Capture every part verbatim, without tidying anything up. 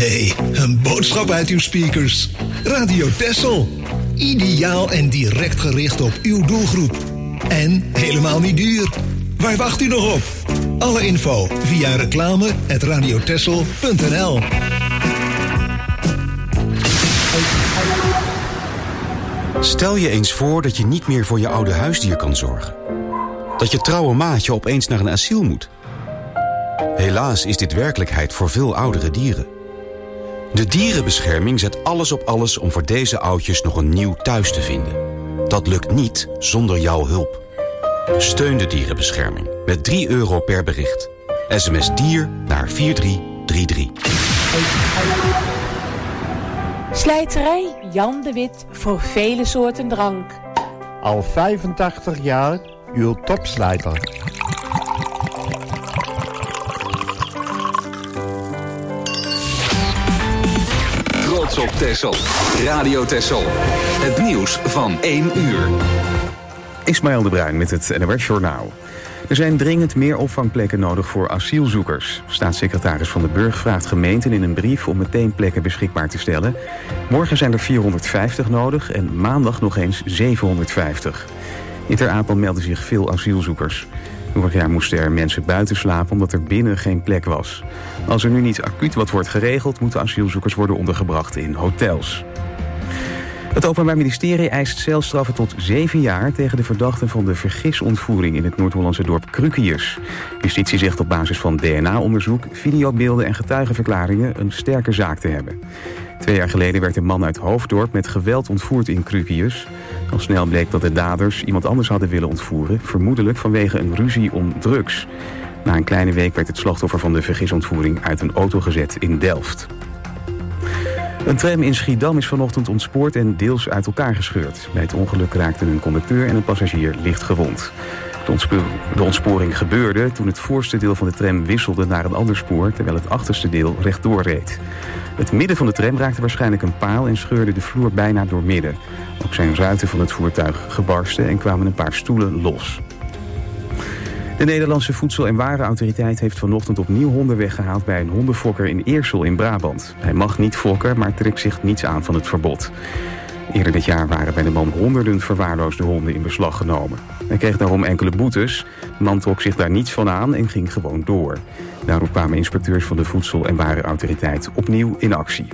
Nee, een boodschap uit uw speakers. Radio Texel. Ideaal en direct gericht op uw doelgroep. En helemaal niet duur. Waar wacht u nog op? Alle info via reclame at radiotexel punt n l. Stel je eens voor dat je niet meer voor je oude huisdier kan zorgen. Dat je trouwe maatje opeens naar een asiel moet. Helaas is dit werkelijkheid voor veel oudere dieren. De dierenbescherming zet alles op alles om voor deze oudjes nog een nieuw thuis te vinden. Dat lukt niet zonder jouw hulp. Steun de dierenbescherming met drie euro per bericht. S M S dier naar vier drie drie drie. Slijterij Jan de Wit voor vele soorten drank. Al vijfentachtig jaar uw topslijter. Trots op Texel. Radio Texel. Het nieuws van één uur. Ismaël de Bruin met het N O S Journaal. Er zijn dringend meer opvangplekken nodig voor asielzoekers. Staatssecretaris Van den Burg vraagt gemeenten in een brief om meteen plekken beschikbaar te stellen. Morgen zijn er vierhonderdvijftig nodig en maandag nog eens zevenhonderdvijftig. In Ter Apel melden zich veel asielzoekers. Vorig jaar moesten er mensen buiten slapen omdat er binnen geen plek was. Als er nu niet acuut wat wordt geregeld, moeten asielzoekers worden ondergebracht in hotels. Het Openbaar Ministerie eist celstraffen tot zeven jaar tegen de verdachten van de vergisontvoering in het Noord-Hollandse dorp Krukius. Justitie zegt op basis van D N A-onderzoek, videobeelden en getuigenverklaringen een sterke zaak te hebben. Twee jaar geleden werd een man uit Hoofddorp met geweld ontvoerd in Krukius. Al snel bleek dat de daders iemand anders hadden willen ontvoeren, vermoedelijk vanwege een ruzie om drugs. Na een kleine week werd het slachtoffer van de vergisontvoering uit een auto gezet in Delft. Een tram in Schiedam is vanochtend ontspoord en deels uit elkaar gescheurd. Bij het ongeluk raakten een conducteur en een passagier licht gewond. De, ontspo- de ontsporing gebeurde toen het voorste deel van de tram wisselde naar een ander spoor, terwijl het achterste deel rechtdoor reed. Het midden van de tram raakte waarschijnlijk een paal en scheurde de vloer bijna doormidden. Ook zijn ruiten van het voertuig gebarsten en kwamen een paar stoelen los. De Nederlandse Voedsel- en Warenautoriteit heeft vanochtend opnieuw honden weggehaald bij een hondenfokker in Eersel in Brabant. Hij mag niet fokken, maar trekt zich niets aan van het verbod. Eerder dit jaar waren bij de man honderden verwaarloosde honden in beslag genomen. Hij kreeg daarom enkele boetes. De man trok zich daar niets van aan en ging gewoon door. Daarop kwamen inspecteurs van de Voedsel- en Warenautoriteit opnieuw in actie.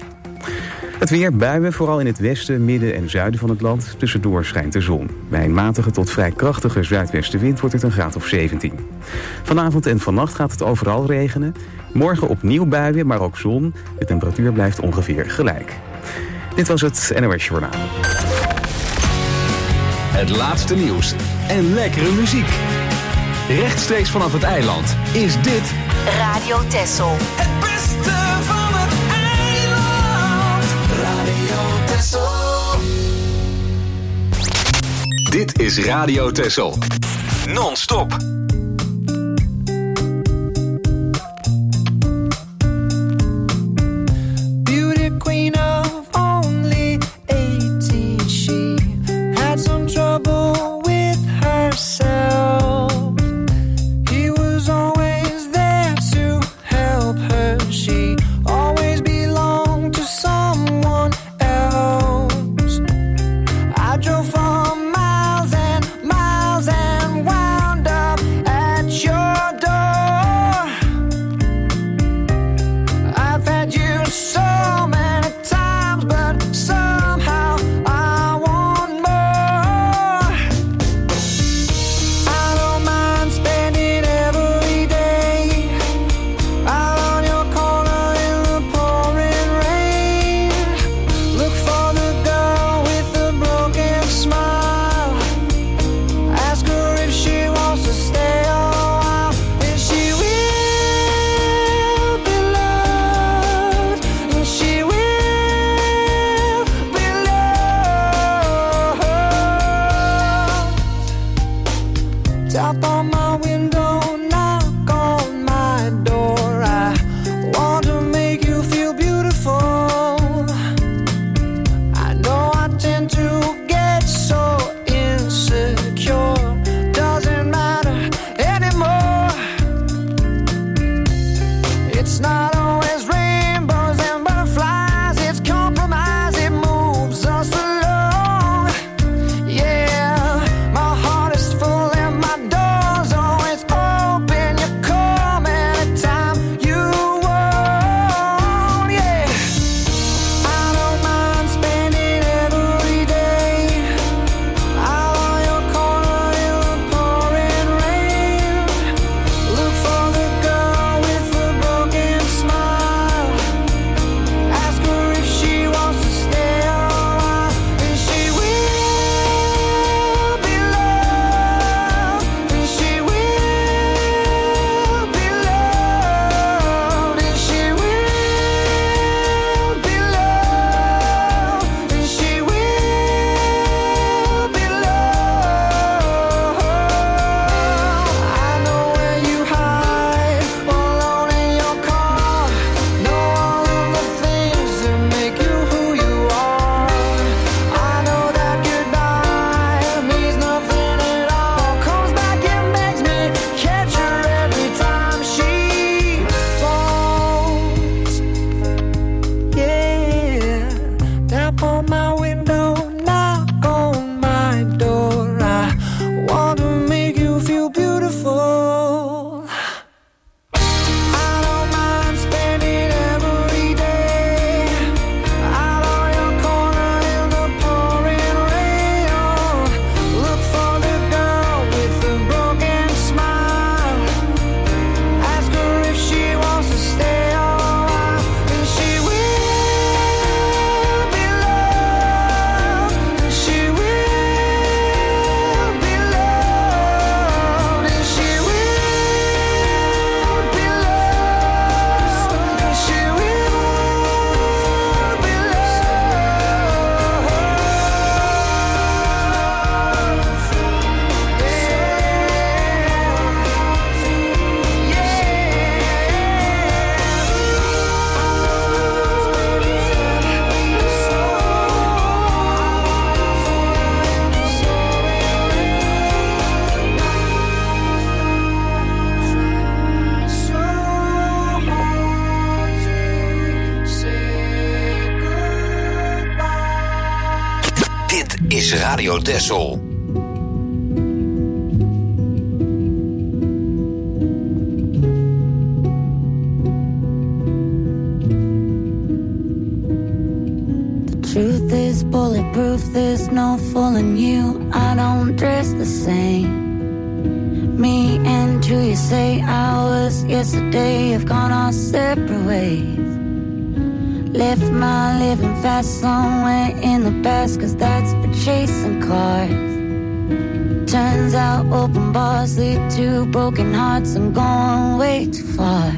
Het weer, buien, vooral in het westen, midden en zuiden van het land. Tussendoor schijnt de zon. Bij een matige tot vrij krachtige zuidwestenwind wordt het een graad of zeventien. Vanavond en vannacht gaat het overal regenen. Morgen opnieuw buien, maar ook zon. De temperatuur blijft ongeveer gelijk. Dit was het N O S Journaal. Het laatste nieuws en lekkere muziek. Rechtstreeks vanaf het eiland is dit Radio Texel. Het beste van het eiland. Radio Texel. Dit is Radio Texel. Non-stop. Beauty queen of only eighteen. She had some trouble with herself. He was always there to help her. She always belonged to someone else. I drove for miles and miles and wound up at your door. I've had you so many times, but somehow I want more. I don't mind spending every day out on your corner in the pouring rain. Look for the girl with the broken smile. Ask her if she wants to stay a while. And she will be loved, and is Radio Texel. Truth is bulletproof, there's no fooling you. I don't dress the same. Me and who you say I was yesterday have gone our separate ways. Left my living fast somewhere in the past, cause that's for chasing cars. Turns out open bars lead to broken hearts. I'm going way too far.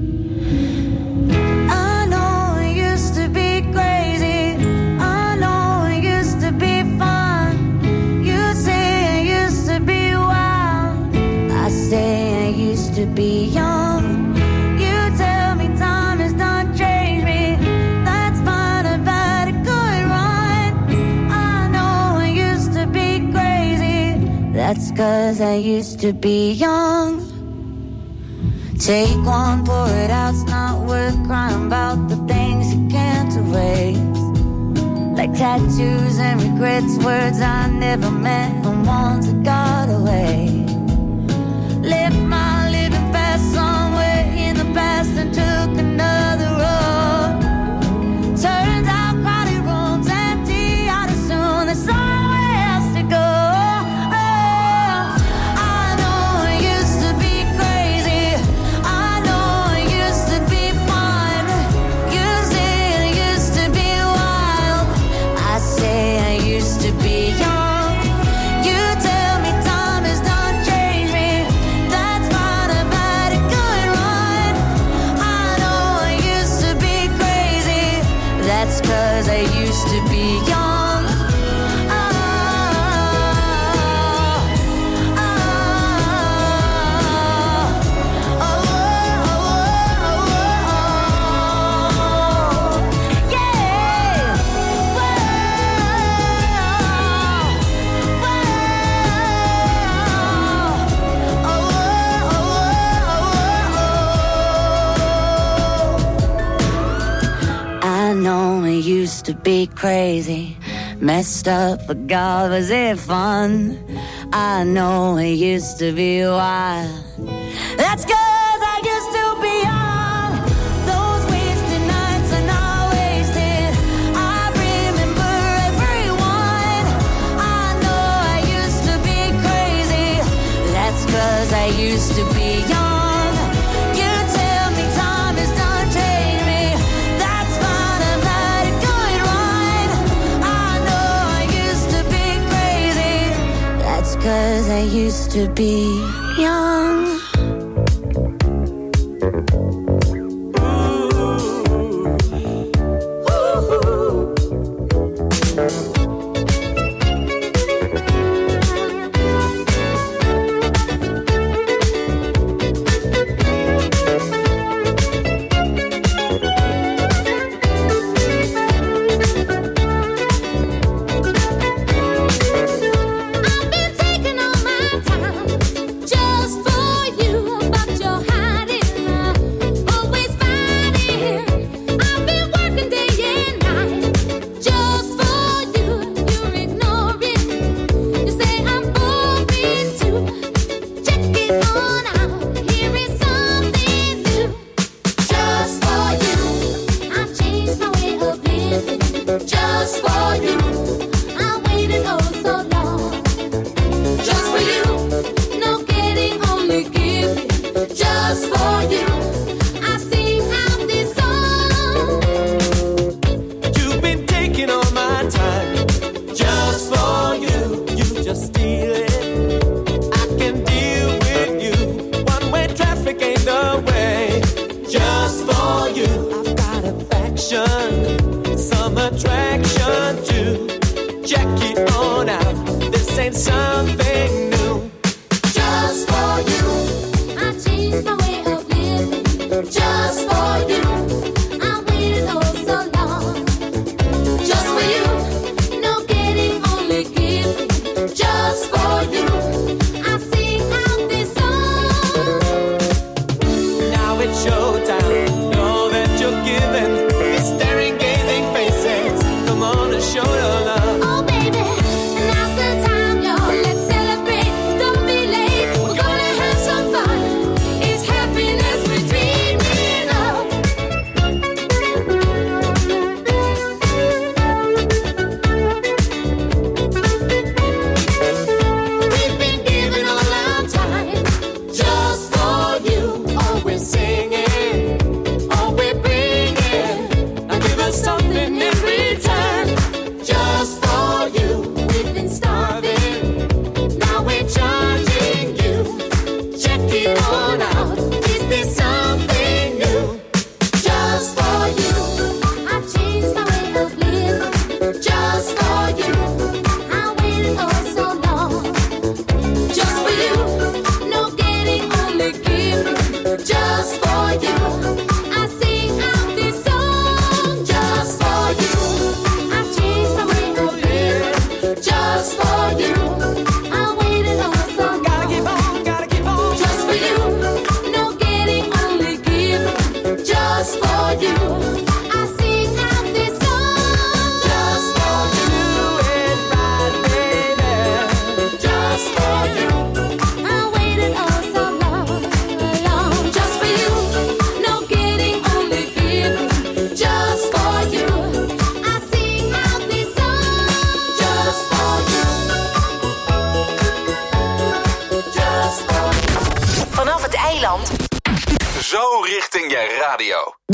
To be young, you tell me time has done changed me. That's fine, I've had a good run. I know I used to be crazy. That's cause I used to be young. Take one, pour it out, it's not worth crying about the things you can't erase. Like tattoos and regrets, words I never meant, the ones that got away. Left my somewhere in the past and took another road. Turns out crowded rooms empty out as soon. There's somewhere else to go. Oh, I know I used to be crazy. I know I used to be fun. You say I used to be wild. I say I used to be young. You tell me time has done changed me. That's fine, I've had a good run. I know I used to be crazy. That's cause I used to be young. Oh, oh, oh, oh, oh, yeah. I know I used to be crazy, messed up, but God, was it fun? I know I used to be wild. That's cause I used to be young. Those wasted nights are not wasted. I remember everyone. I know I used to be crazy. That's cause I used to be young. Cause I used to be young. I've been taking all my time just for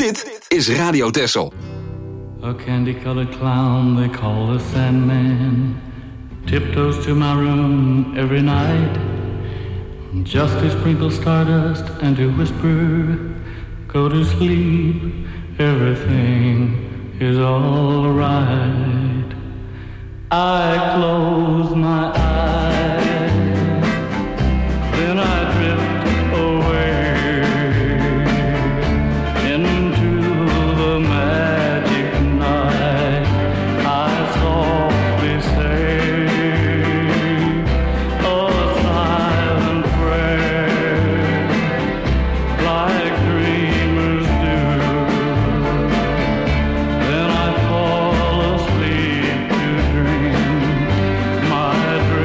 Dit is Radio Texel. A candy-colored clown they call the Sandman tiptoes to my room every night, just to sprinkle stardust and to whisper, go to sleep, everything is all right. I close my eyes, then I drift away into the magic night. I softly say a silent prayer, like dreamers do. Then I fall asleep to dream my dream.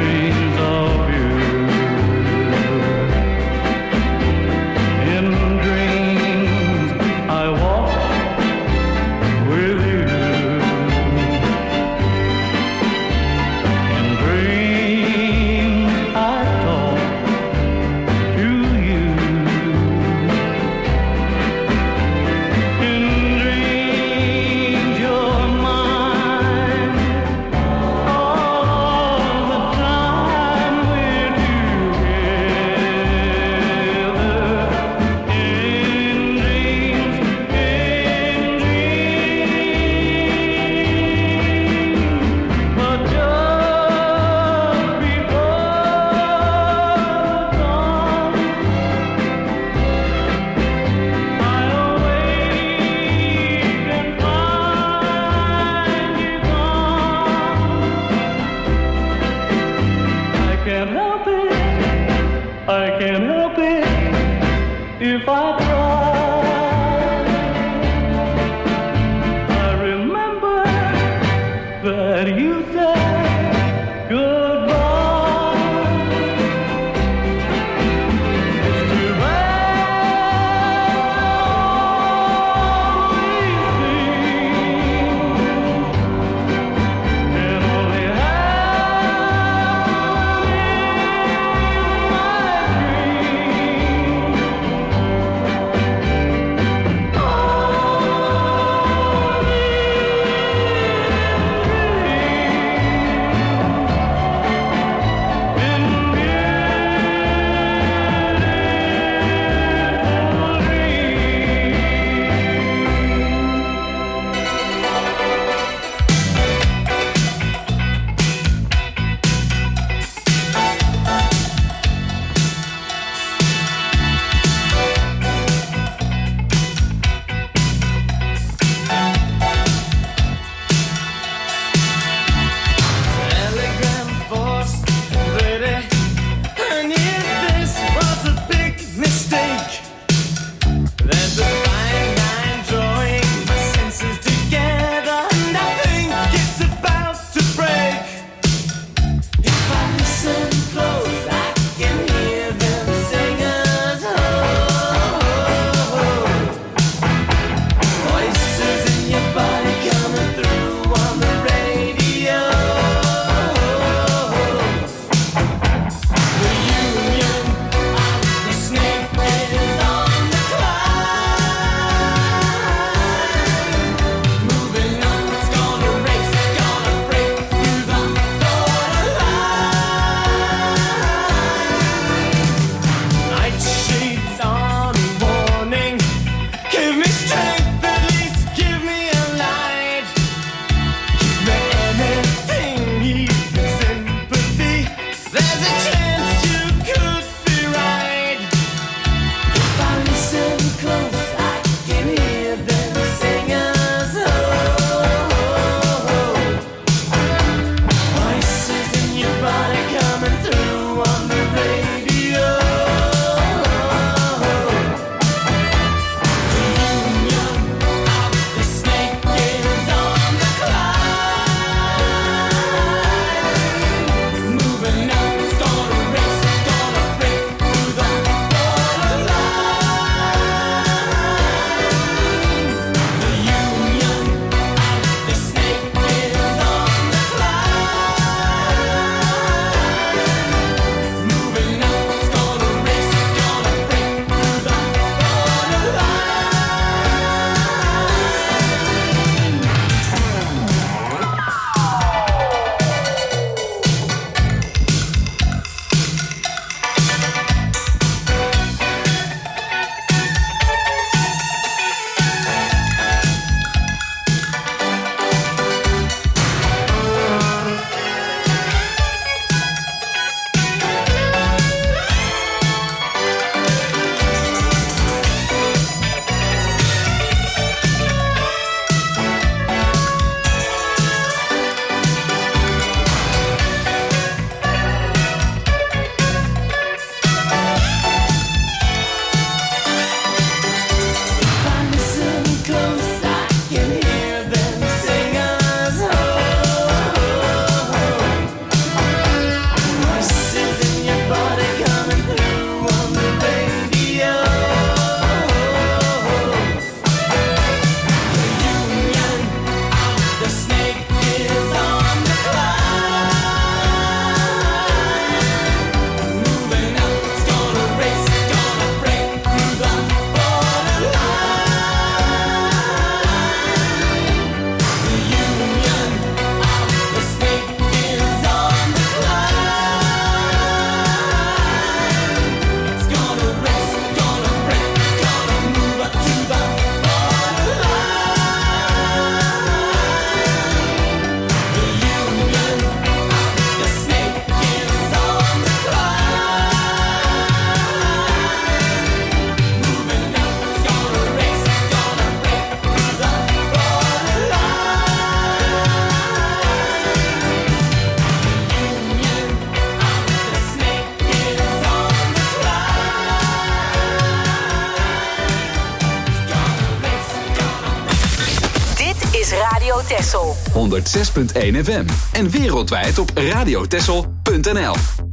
Radio Texel. honderdzes punt één F M. En wereldwijd op radiotexel punt n l.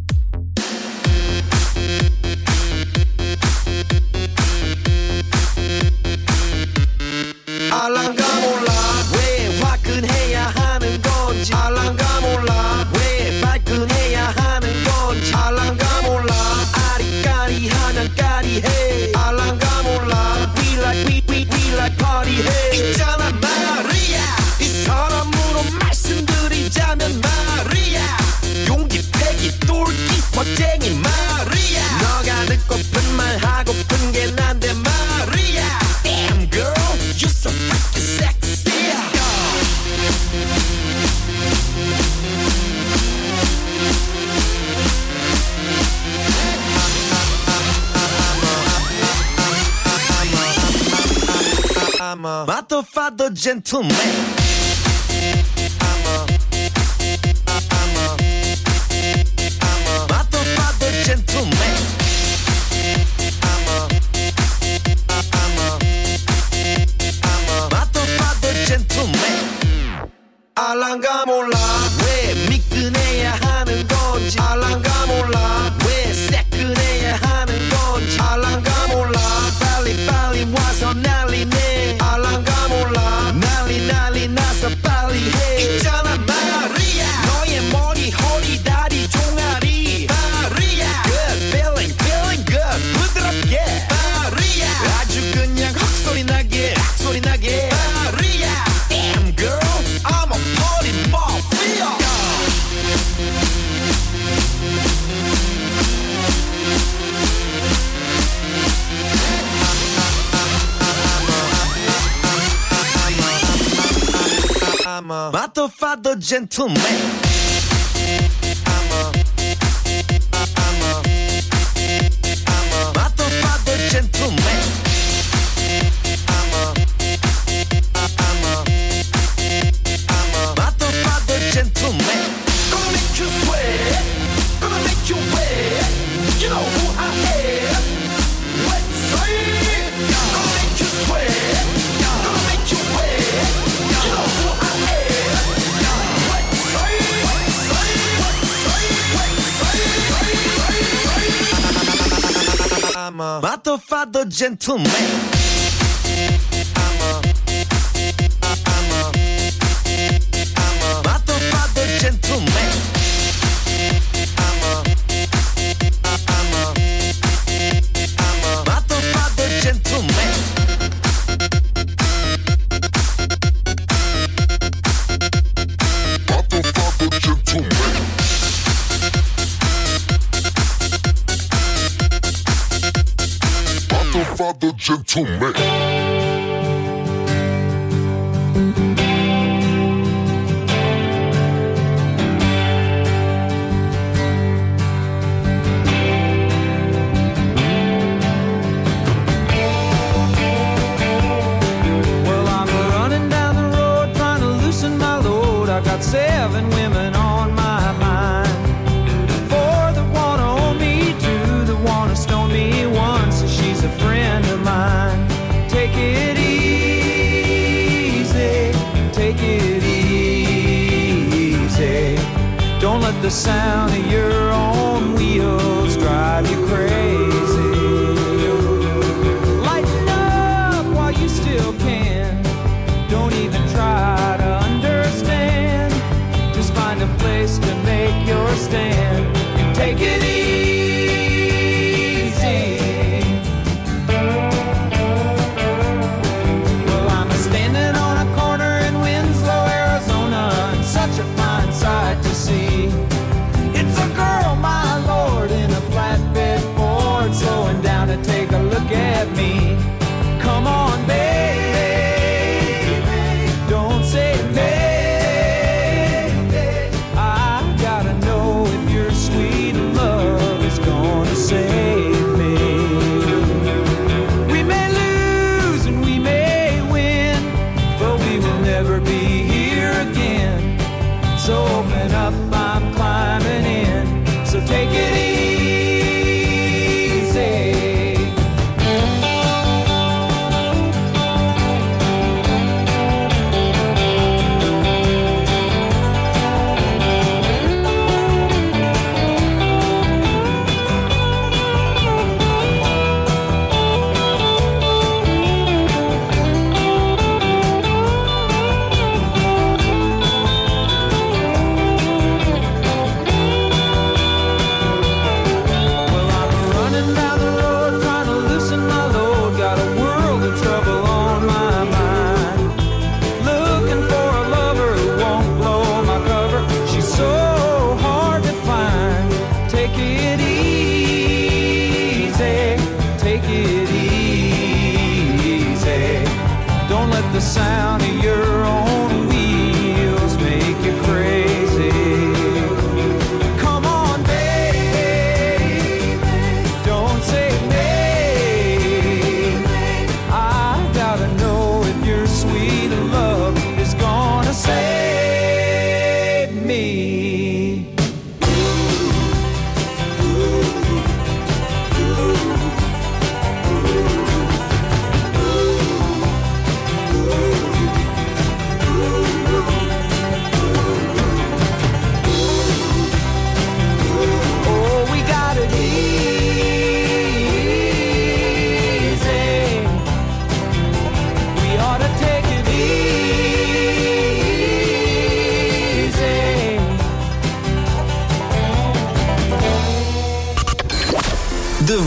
알랑가 몰라 왜 화끈해야 하는 건지 알랑가 몰라 왜 발끈해야 하는 건지 알랑가 몰라 아리까리하면 까리해 알랑가 몰라 We like we we we like party해 있잖아 마리아 이 사람으로 말씀드리자면 마리아 용기 패기 똘끼 멋쟁이 마리아 너가 듣고픈 말 하고픈 게 난데 마리아 Damn girl you so freaking sexy I'm a matto fatto gentleman I'm a I'm a I'm a matto fatto gentleman I'm a I'm a I'm a matto fatto gentleman 알랑가 몰라 왜 미끈해야 하는 건지 알랑가 몰라 왜 새끈해야 하는 건지 알랑가 몰라 빨리 빨리 와서 난리네 알랑가 몰라 난리 난리 나서 빨리 해 있잖아 마리아 너의 머리 허리 다리 종아리 마리아 Good feeling feeling good 부드럽게 마리아 아주 그냥 헉소리 나게 악소리 나게 마리아 Damn girl I'm a party mafia I'm a matto fatto gentleman I'm a I'm a I'm a matto fatto gentleman I'm a I'm a I'm a matto fatto gentleman Gonna make you sweat Gonna make you wet You know who I am Let's say Gonna make you sweat Gonna make you wet You know who I am Let's say Let's say Let's say I'm a matto fatto gentleman I'm a I'm a I'm a matto fatto gentleman I'm a I'm a I'm a matto fatto gentleman matto fatto gentleman matto fatto gentleman Seven women on my mind. Four that wanna own me, two that wanna stone me, one says she's a friend of mine. Take it easy, take it easy. Don't let the sound of your own wheels drive you crazy. Lighten up while you still can. Don't even try to understand. Find a place to make your stand and take it easy. Well, I'm standing on a corner in Winslow, Arizona, and such a fine sight to see. It's a girl, my lord, in a flatbed Ford.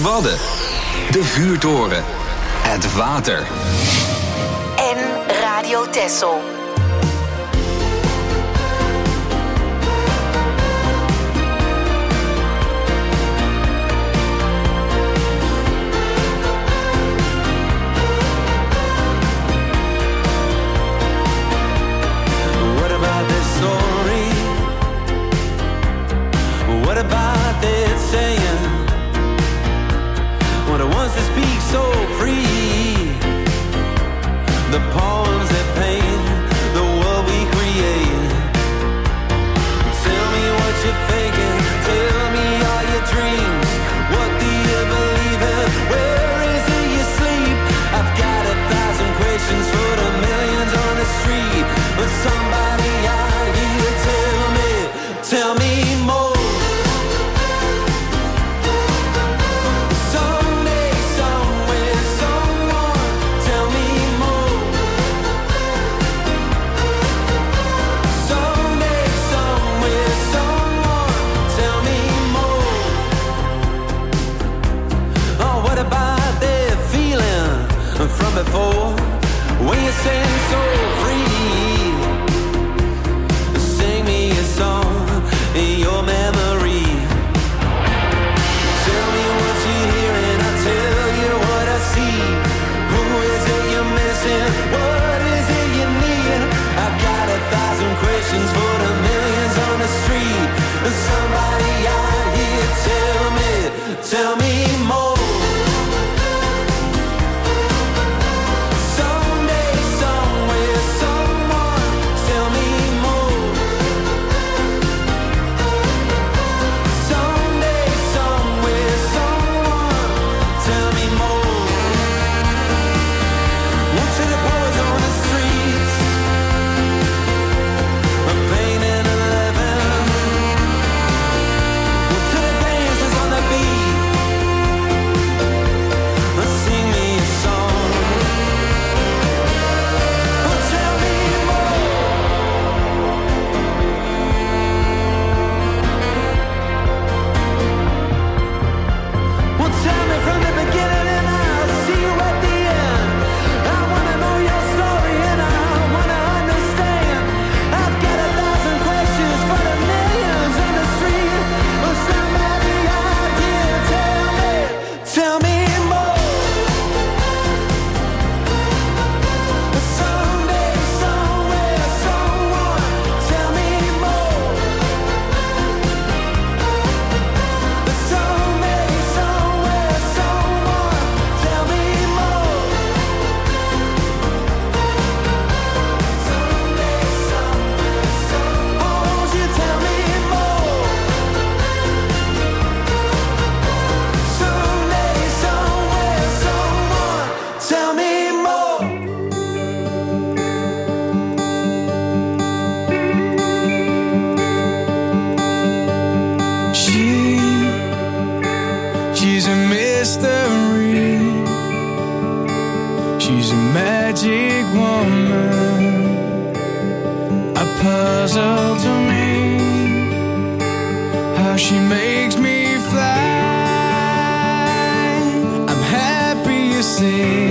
Wadden, de vuurtoren, het water. En Radio Texel. What about this story? What about this saying? What it wants to speak so free. The poems that paint the world we create. Tell me what you're thinking. Tell me all your dreams. What do you believe in? Where is it you sleep? I've got a thousand questions for the millions on the street. But somebody out here tell me, tell me more. Someday, somewhere, someone, tell me more. Someday, somewhere, someone, tell me more. Oh, what about that feeling from before? When you sing so free, sing me a song in your memory. Tell me what you're hearing, I'll tell you what I see. Who is it you're missing? What is it you need? I've got a thousand questions for the millions on the street. Somebody out here tell me, tell me more. Someday, somewhere, someone, tell me more. Someday, somewhere, someone, tell me more. One to the boys on the streets, a pain and a living. One to the dancers on the beat, sing me a song. Oh, tell me more. Well, tell me from the beginning and I'll see you at the end. I wanna know your story and I wanna understand. I've got a thousand questions for the millions on the street. Well, somebody out here tell me, tell me more. Someday, somewhere, someone, tell me more. Someday, somewhere, someone, tell me more. Someday, somewhere, someone, won't you tell me more? Someday, somewhere, someone, tell me more. She, she's a mystery. She's a magic woman, a puzzle to me. How she makes me fly. I'm happy you see.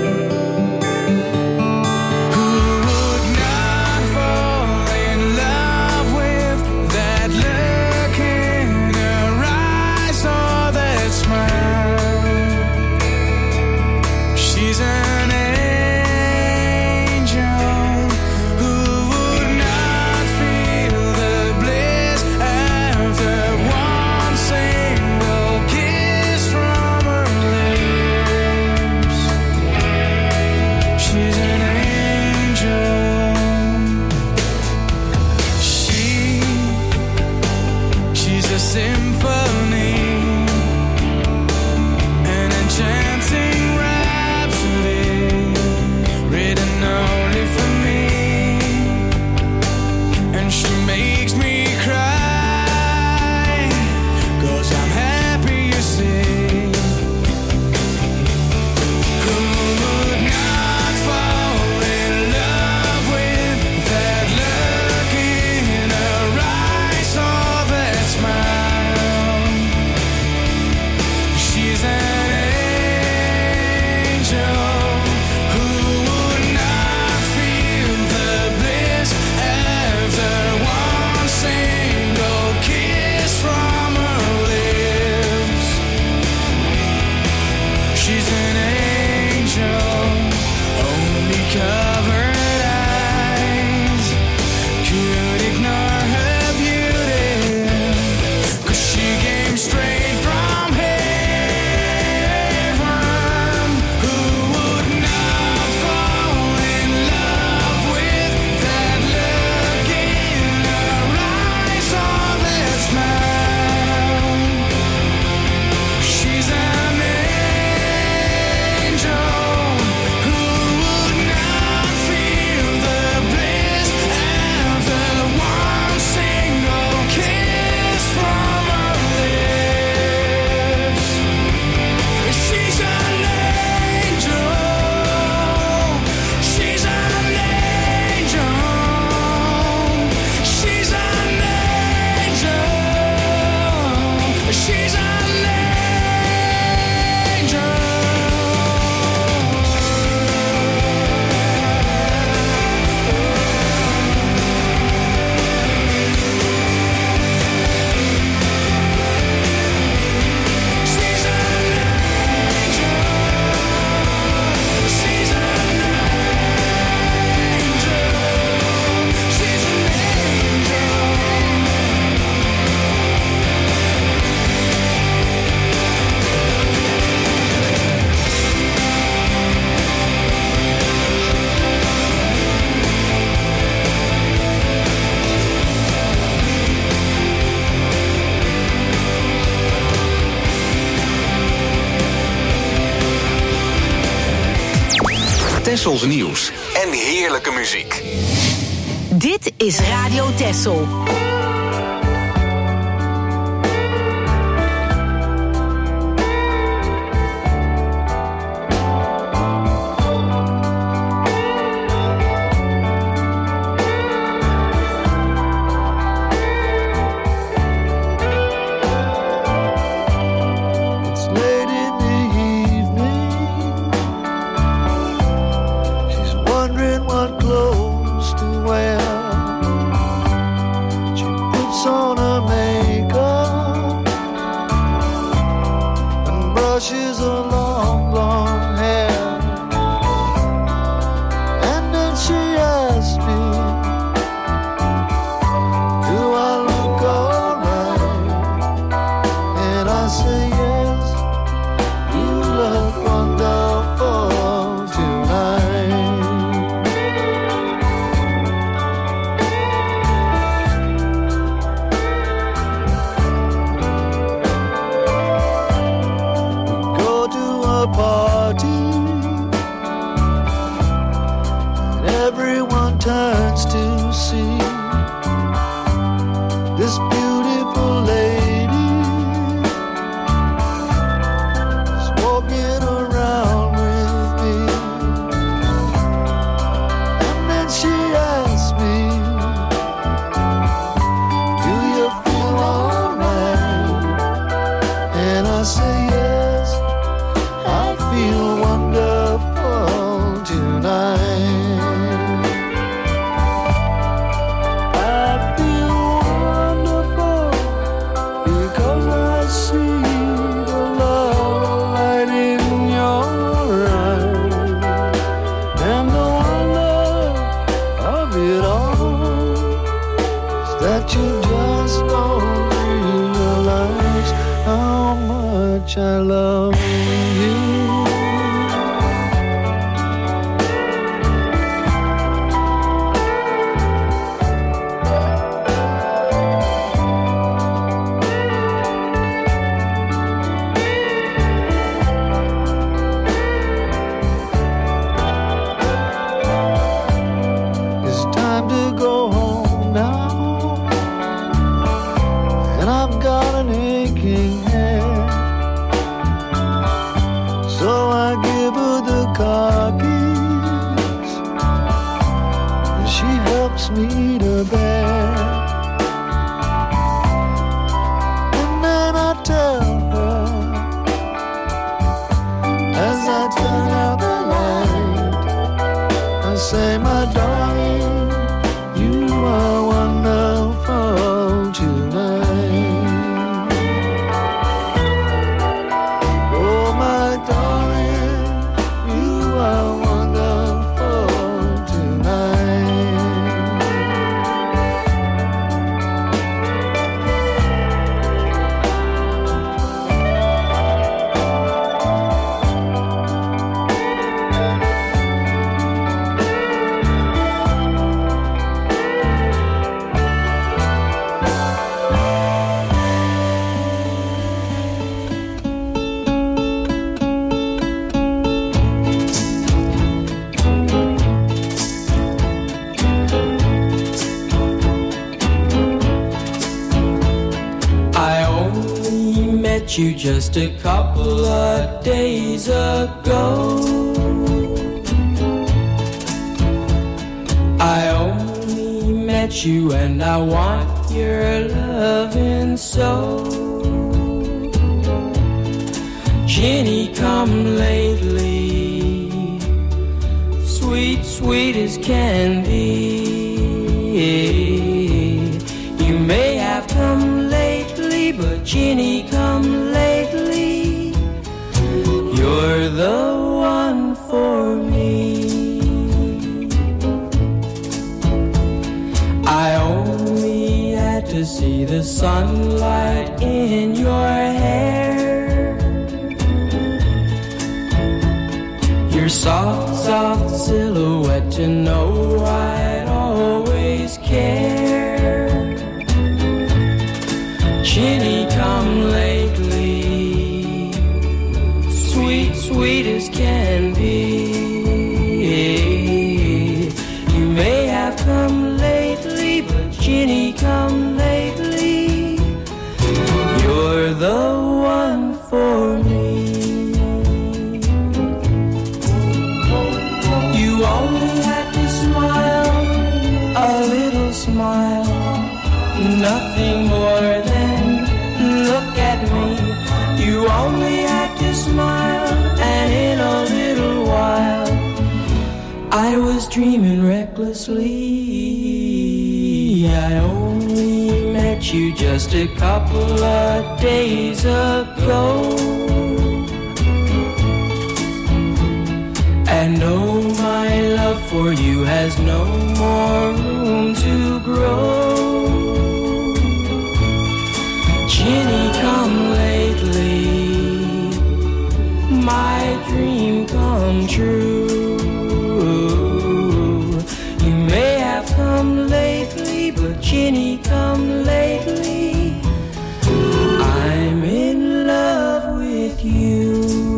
Who would not fall in love with that look in her eyes or that smile? She's an angel. Who would not feel the bliss after one single kiss from her lips? Tessels nieuws en heerlijke muziek. Dit is Radio Tessel. You just a couple of days ago. I only met you and I want your loving so. Jenny, come lately, sweet, sweet as can be. You may have come lately, but Jenny, come lately. You're the one for me. I only had to see the sunlight in your hair. Your soft, soft silhouette to know I'd always care. Jenny, come lately, sweet, sweet as can be. smile, nothing more than look at me. You only had to smile, and in a little while I was dreaming recklessly. I only met you just a couple of days ago, and oh, my love for you has no more room to grow. Ginny, come lately, my dream come true. You may have come lately, but Ginny, come lately, I'm in love with you.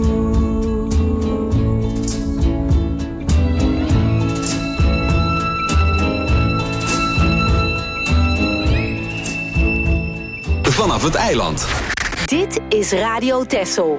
Vanaf het eiland. Dit is Radio Texel.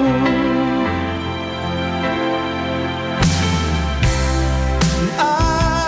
I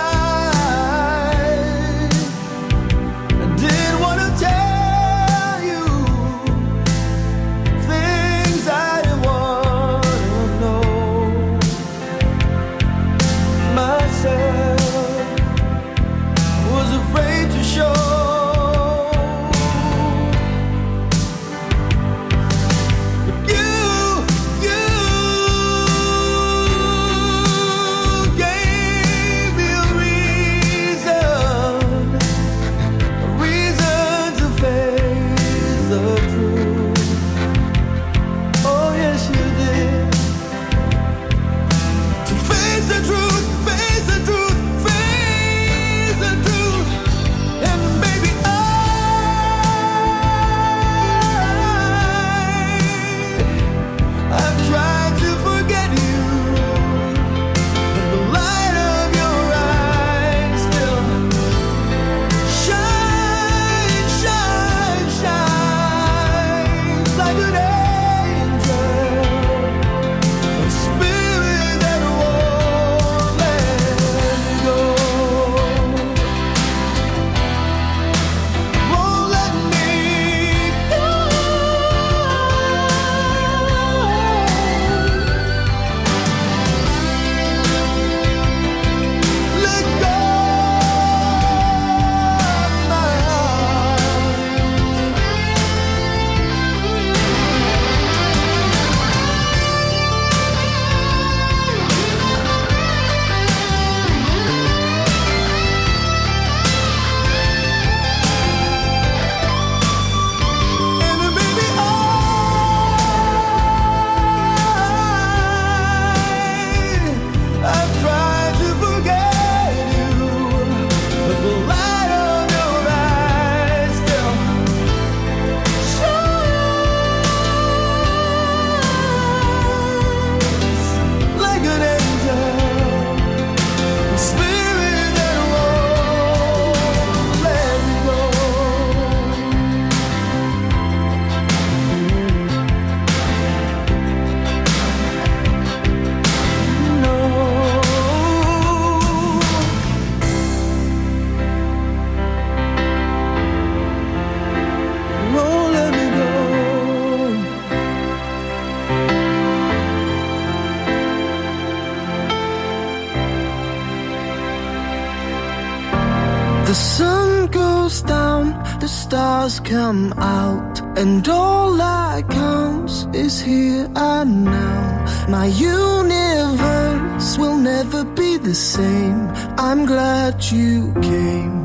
The sun goes down, the stars come out, and all that counts is here and now. My universe will never be the same. I'm glad you came.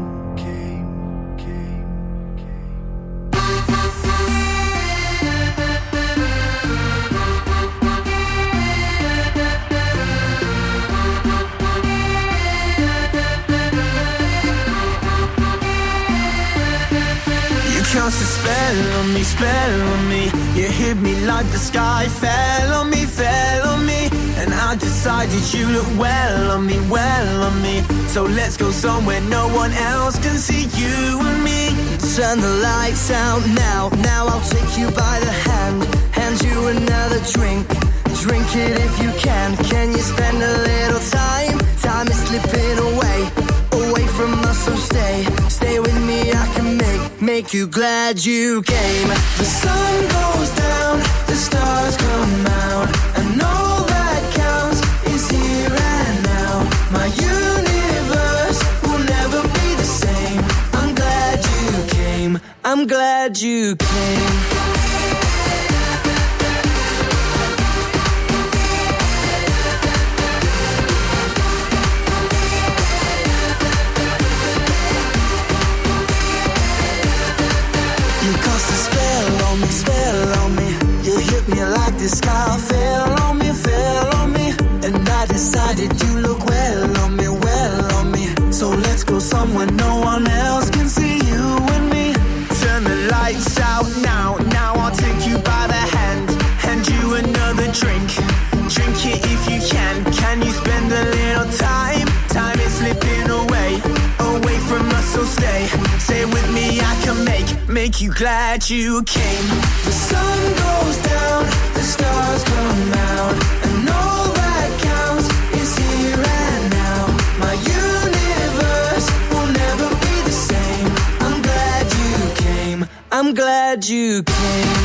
Cast a spell on me, spell on me. You hit me like the sky fell on me, fell on me. And I decided you look well on me, well on me. So let's go somewhere no one else can see you and me. Turn the lights out now, now I'll take you by the hand. Hand you another drink, drink it if you can. Can you spend a little time? Time is slipping away, away from us, so stay. Stay with me, I can make, make you glad you came. The sun goes down, the stars come out, and all that counts is here and now. My universe will never be the same. I'm glad you came, I'm glad you came. Spell on me, you hit me like the sky fell on me, fell on me. And I decided you look well on me, well on me. So let's go somewhere no one else can see you and me. Turn the lights out now, now I'll take you by the hand. Hand you another drink, drink it if you can. Can you spend a little time? Time is slipping away, away from us, so stay. Stay with me, I can make, make you glad you came. The sun goes down, the stars come out, and all that counts is here and now. My universe will never be the same. I'm glad you came, I'm glad you came.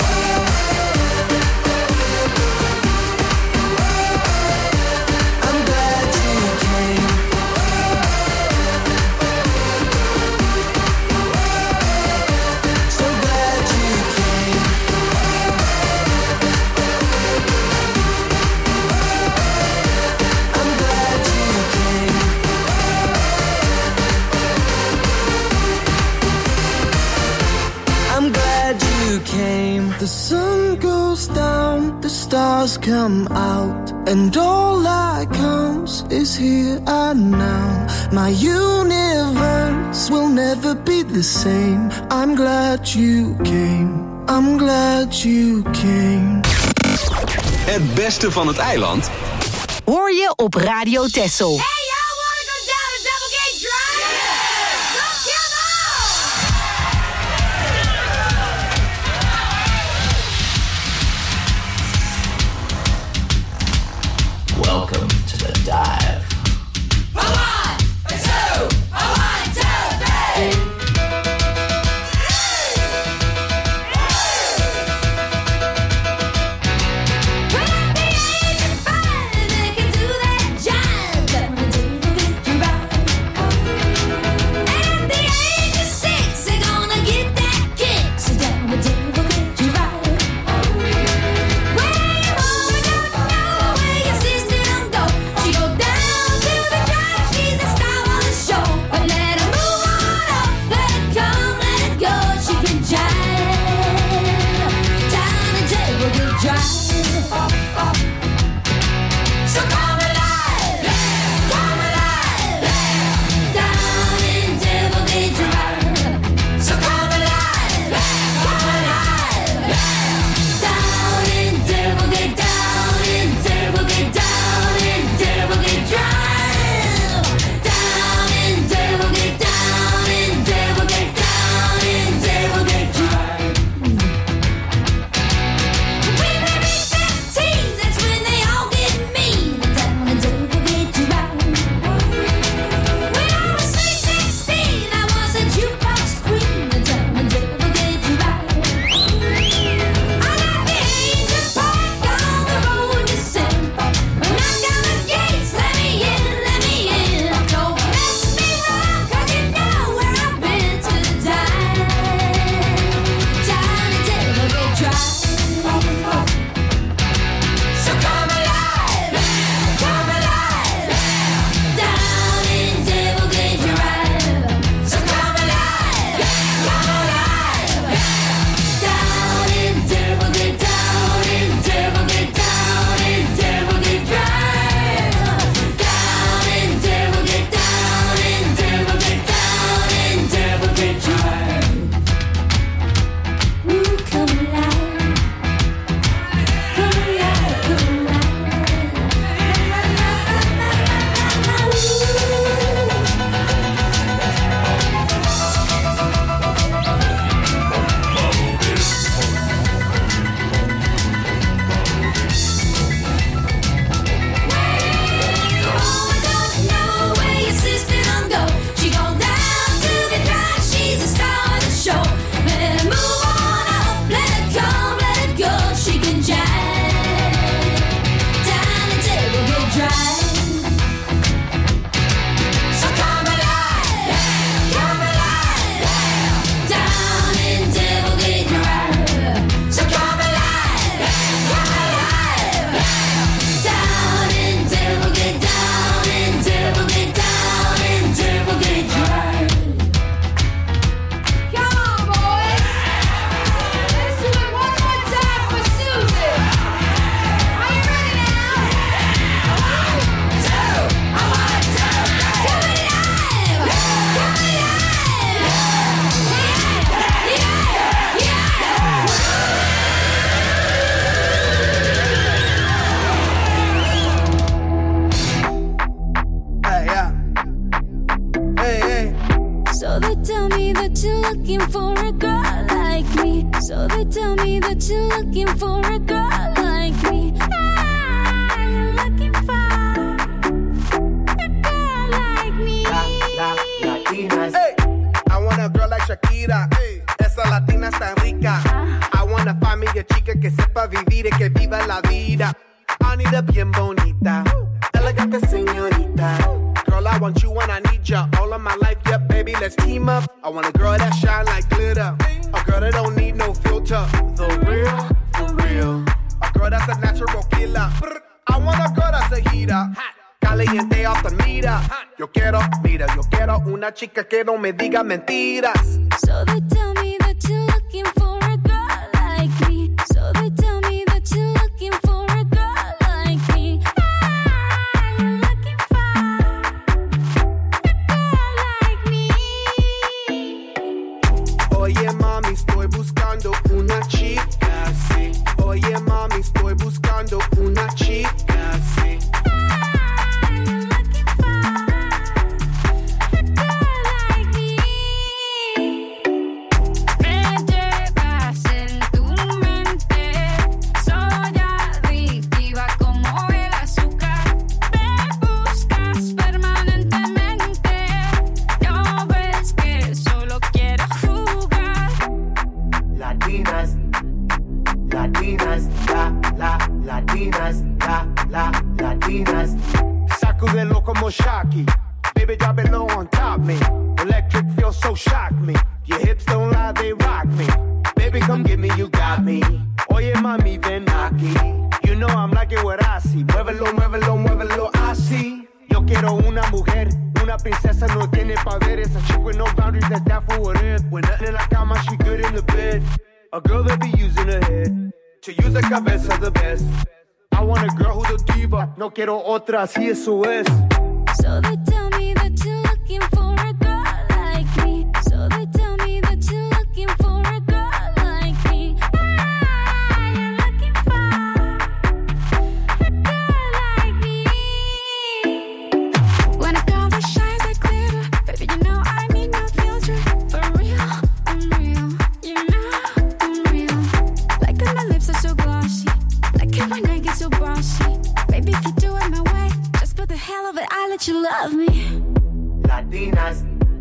The sun goes down, the stars come out, and all that counts is here and now. My universe will never be the same. I'm glad you came, I'm glad you came. Het beste van het eiland hoor je op Radio Texel. Welcome to the dive. A one, a two, a one, two, three. When at the age of five, they can do that jive. That one, two, get you right. And at the age of six, they're gonna get that kick. So that one, two, get you right. When you're old enough to know where your sister don't go, she go down. looking for a girl like me. So they tell me that you're looking for a girl like me. Ah, you're looking for a girl like me. La, la, Latinas. Hey, I want a girl like Shakira. Hey, esa latina está rica. I wanna find me a chica que sepa vivir y que viva la vida. I need a bien bonita, elegante señorita. Girl, I want you and I need ya all of my life, yeah, baby, let's team up. I want a girl that shine like glitter, a girl that don't need no filter. The real, for real, a girl that's a natural killer. I want a girl that's a heater, caliente off the meter. Yo quiero, mira, yo quiero una chica que no me diga mentiras. So they tell me that you're looking for a girl like me. So they tell me that you're looking for a girl like me. Ah, you're looking for a girl like me. Oye mami, estoy buscando una chica, sí. Oye mami, estoy buscando una chica, sí. Sacudelo como Shocky. Baby, drop it low on top me. Electric feels so shock me. Your hips don't lie, they rock me. Baby, come get me, you got me. Oye, mami, ven aquí. You know I'm liking what I see. Muévelo, muévelo, muévelo, así. Yo quiero una mujer, una princesa, no tiene poderes. A chick with no boundaries, that's that for what it is. When nothing in la cama, she good in the bed. A girl that be using her head to use the cabeza the best. I want a girl who's a diva. No quiero otra, así eso es. So they tell me that you're looking for a girl like me. So they tell me that you're looking for a girl like me. Ah, you're looking for a girl like me. When a girl that shines like glitter, baby, you know I need no filter. For real, I'm real. You know I'm real. Like when my lips are so glossy. Like when my neck is so bossy. Baby, if you do it my way, just for the hell of it, I'll let you love me. Latinas,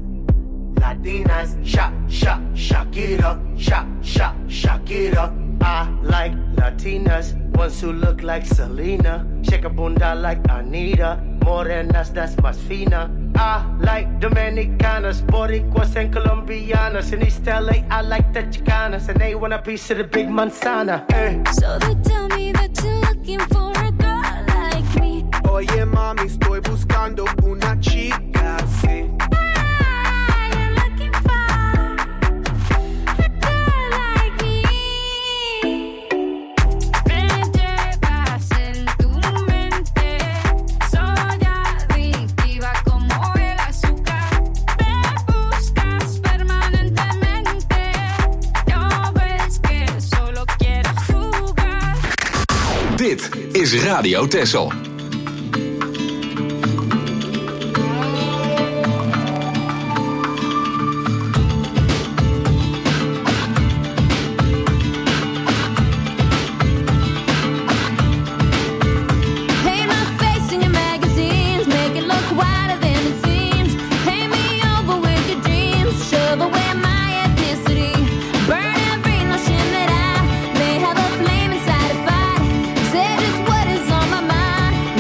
Latinas, shak, shak, Shakira, shak, shak, Shakira. I like Latinas, ones who look like Selena, shake a bunda like Anita, morenas that's más fina. I like Dominicanas, Boricuas and Colombianas. In East L A, I like the Chicanas, and they want a piece of the big manzana. Eh. So they tell me that you're looking for a girl like me. Oye mami, estoy buscando una chica, sí. Ah, you're looking for a girl like me. Me llevas en tu mente, soy adictiva como el azúcar. Me buscas permanentemente, no ves que solo quiero jugar. Dit is Radio Texel. Paint my face in your magazines, make it look wider than it seems. Paint me over with your dreams, shove away my ethnicity. Burn every notion that I may have a flame inside a fight. Say just what is on my mind.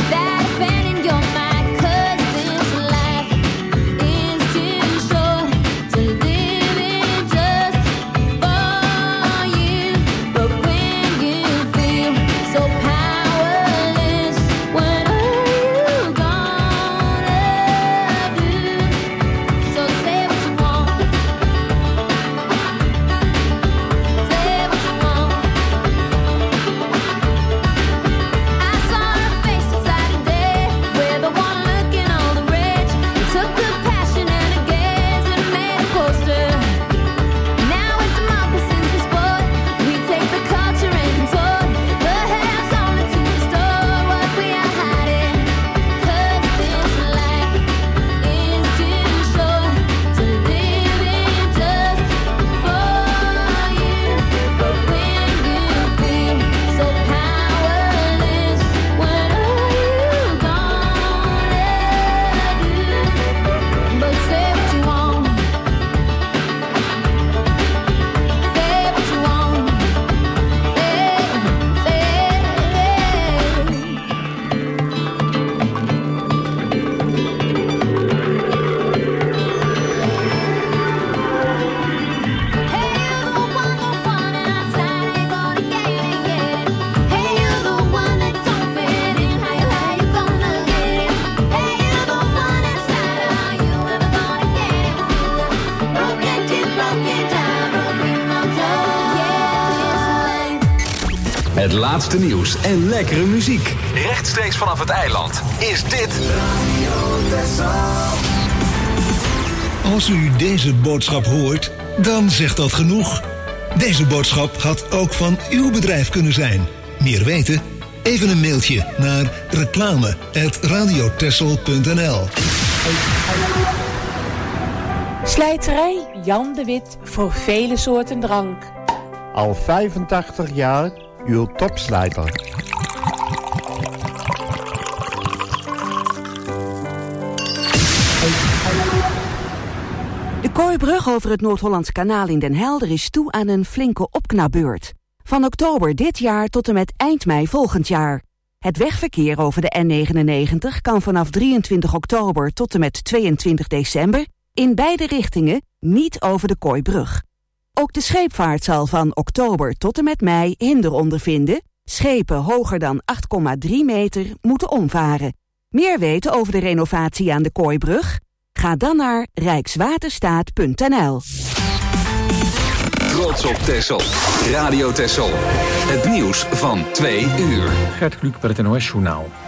laatste nieuws en lekkere muziek. Rechtstreeks vanaf het eiland is dit... Als u deze boodschap hoort, dan zegt dat genoeg. Deze boodschap had ook van uw bedrijf kunnen zijn. Meer weten? Even een mailtje naar reclame apenstaartje radiotessel punt n l. Slijterij Jan de Wit voor vele soorten drank. Al vijfentachtig jaar uw topslijter. De Kooibrug over het Noord-Hollands Kanaal in Den Helder is toe aan een flinke opknapbeurt. Van oktober dit jaar tot en met eind mei volgend jaar. Het wegverkeer over de N negenennegentig kan vanaf drieëntwintig oktober tot en met tweeëntwintig december... in beide richtingen niet over de Kooibrug. Ook de scheepvaart zal van oktober tot en met mei hinder ondervinden. Schepen hoger dan acht komma drie meter moeten omvaren. Meer weten over de renovatie aan de Kooibrug? Ga dan naar rijkswaterstaat punt n l. Trots op Texel. Radio Texel. Het nieuws van twee uur. Gert Kluk bij het N O S-journaal.